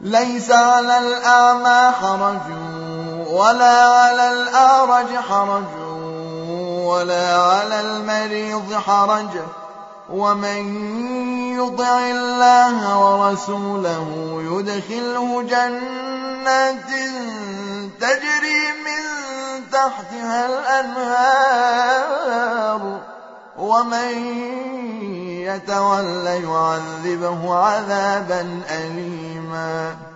ليس على الأعمى حرج ولا على الأعرج حرج ولا على المريض حرج ومن يطع الله ورسوله يدخله جنات تجري من تحتها الأنهار ومن يتول يعذبه عذابا أليما.